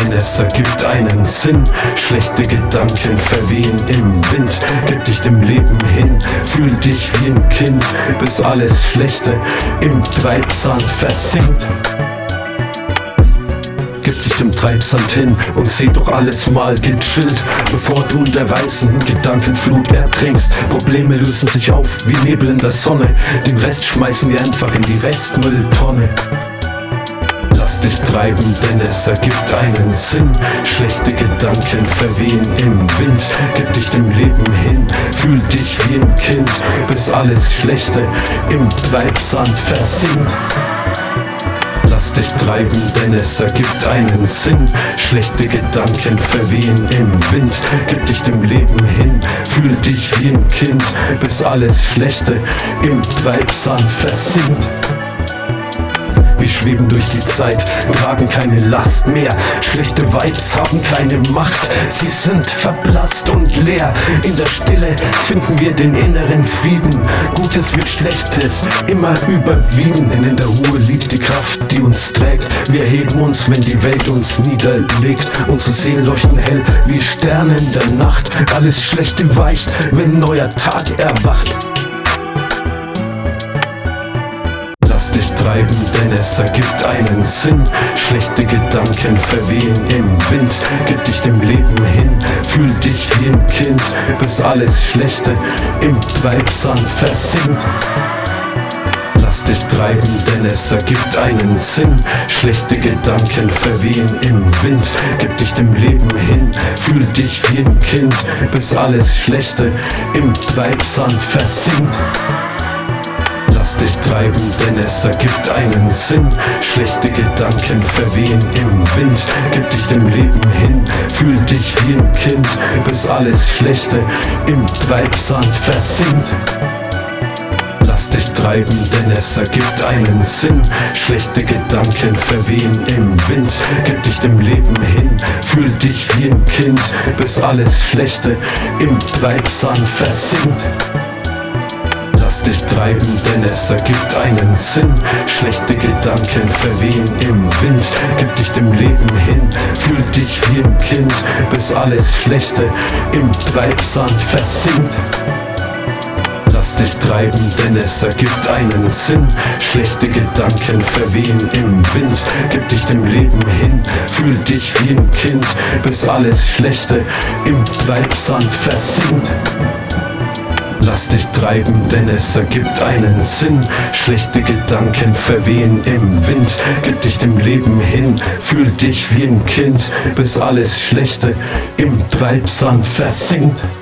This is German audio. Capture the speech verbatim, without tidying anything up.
denn es ergibt einen Sinn. Schlechte Gedanken verwehen im Wind. Gib dich dem Leben hin, fühl dich wie ein Kind, bis alles Schlechte im Treibsand versinkt. Gib dich dem Treibsand hin und seh doch alles mal gechillt, bevor du in der weißen Gedankenflut ertrinkst. Probleme lösen sich auf wie Nebel in der Sonne, den Rest schmeißen wir einfach in die Restmülltonne. Lass dich treiben, denn es ergibt einen Sinn. Schlechte Gedanken verwehen im Wind. Gib dich dem Leben hin, fühl dich wie ein Kind, bis alles Schlechte im Treibsand versinkt. Lass dich treiben, denn es ergibt einen Sinn. Schlechte Gedanken verwehen im Wind. Gib dich dem Leben hin, fühl dich wie ein Kind, bis alles Schlechte im Treibsand versinkt. Wir schweben durch die Zeit, tragen keine Last mehr. Schlechte Vibes haben keine Macht, sie sind verblasst und leer. In der Stille finden wir den inneren Frieden. Gutes wird Schlechtes immer überwiegen, denn in der Ruhe liegt die Kraft, die uns trägt. Wir heben uns, wenn die Welt uns niederlegt. Unsere Seelen leuchten hell wie Sterne in der Nacht. Alles Schlechte weicht, wenn ein neuer Tag erwacht. Lass dich treiben, denn es ergibt einen Sinn. Schlechte Gedanken verwehen im Wind. Gib dich dem Leben hin, fühl dich wie ein Kind, bis alles Schlechte im Treibsand versinkt. Lass dich treiben, denn es ergibt einen Sinn. Schlechte Gedanken verwehen im Wind. Gib dich dem Leben hin, fühl dich wie ein Kind, bis alles Schlechte im Treibsand versinkt. Lass dich treiben, denn es ergibt einen Sinn. Schlechte Gedanken verwehen im Wind. Gib dich dem Leben hin, fühl dich wie ein Kind, bis alles Schlechte im Treibsand versinkt. Lass dich treiben, denn es ergibt einen Sinn. Schlechte Gedanken verwehen im Wind. Gib dich dem Leben hin, fühl dich wie ein Kind, bis alles Schlechte im Treibsand versinkt. Lass dich treiben, denn es ergibt einen Sinn. Schlechte Gedanken verwehen im Wind. Gib dich dem Leben hin, fühl dich wie ein Kind, bis alles Schlechte im Treibsand versinkt. Lass dich treiben, denn es ergibt einen Sinn. Schlechte Gedanken verwehen im Wind. Gib dich dem Leben hin, fühl dich wie ein Kind, bis alles Schlechte im Treibsand versinkt. Lass dich treiben, denn es ergibt einen Sinn. Schlechte Gedanken verwehen im Wind. Gib dich dem Leben hin, fühl dich wie ein Kind, bis alles Schlechte im Treibsand versinkt.